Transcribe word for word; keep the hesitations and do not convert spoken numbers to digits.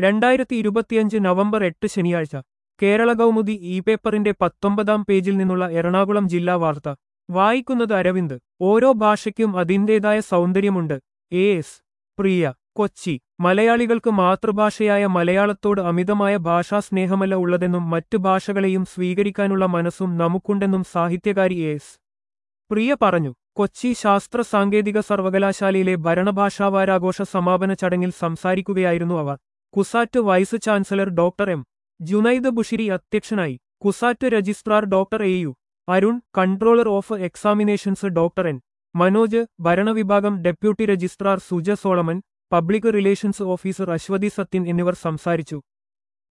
രണ്ടായിരത്തി ഇരുപത്തിയഞ്ച് നവംബർ എട്ട് ശനിയാഴ്ച കേരള കൗമുദി ഇ പേപ്പറിന്റെ പത്തൊമ്പതാം പേജിൽ നിന്നുള്ള എറണാകുളം ജില്ലാ വാർത്ത വായിക്കുന്നത് അരവിന്ദ്. ഓരോ ഭാഷയ്ക്കും അതിന്റേതായ സൗന്ദര്യമുണ്ട്. A S Priya, Kochi. മലയാളികൾക്ക് മാതൃഭാഷയായ മലയാളത്തോട് അമിതമായ ഭാഷാസ്നേഹമല്ല ഉള്ളതെന്നും മറ്റു ഭാഷകളെയും സ്വീകരിക്കാനുള്ള മനസ്സും നമുക്കുണ്ടെന്നും സാഹിത്യകാരി എ എസ് പ്രിയ പറഞ്ഞു. കൊച്ചി ശാസ്ത്ര സാങ്കേതിക സർവകലാശാലയിലെ ഭരണഭാഷാവാരാഘോഷ സമാപന ചടങ്ങിൽ സംസാരിക്കുകയായിരുന്നു അവർ. CUSAT vice chancellor doctor M Junaid Bushiri അധ്യക്ഷനായി. CUSAT registrar doctor A U Arun, controller of examinations doctor N Manoj, ഭരണവിഭാഗം deputy registrar Suja Solomon, public relations officer Aswathy Sathyan എന്നിവർ സംസാരിച്ചു.